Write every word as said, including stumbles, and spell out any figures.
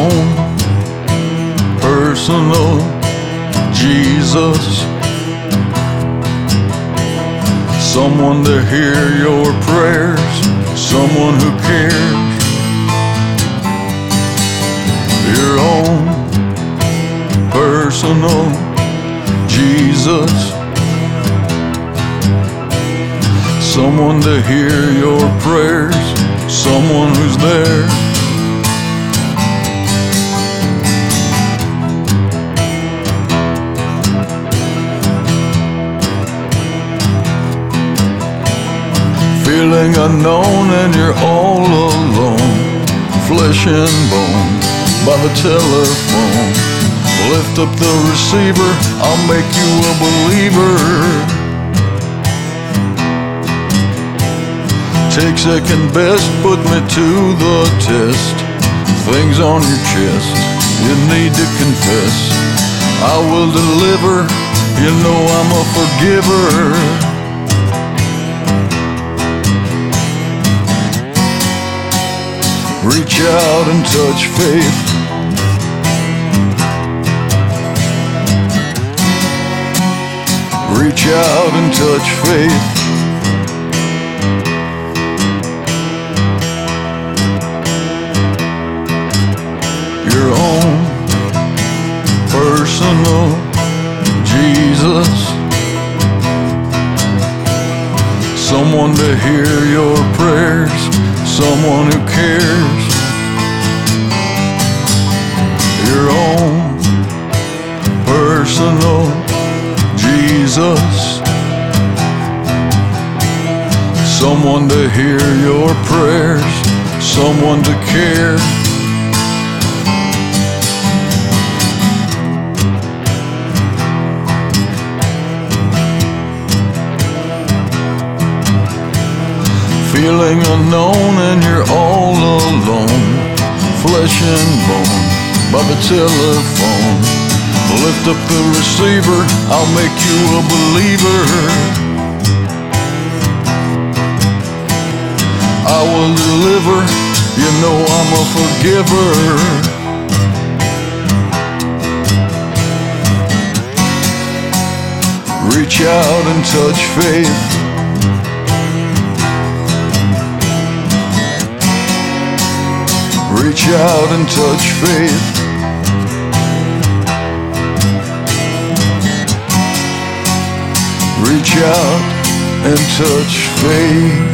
own personal Jesus. Someone to hear your prayers, someone who cares. Your own personal Jesus. Someone to hear your prayers, someone who's there. Feeling unknown and you're all alone, flesh and bone by the telephone. Lift up the receiver, I'll make you a believer. Take second best, put me to the test. Things on your chest, you need to confess. I will deliver, you know I'm a forgiver. Reach out and touch faith. Reach out and touch faith. Your own personal Jesus. Someone to hear your prayers, someone who cares. Your own personal Jesus. Someone to hear your prayers, someone to care. Feeling unknown and you're all alone, flesh and bone by the telephone. Lift up the receiver, I'll make you a believer. I will deliver, you know I'm a forgiver. Reach out and touch faith. Reach out and touch faith. Reach out and touch faith.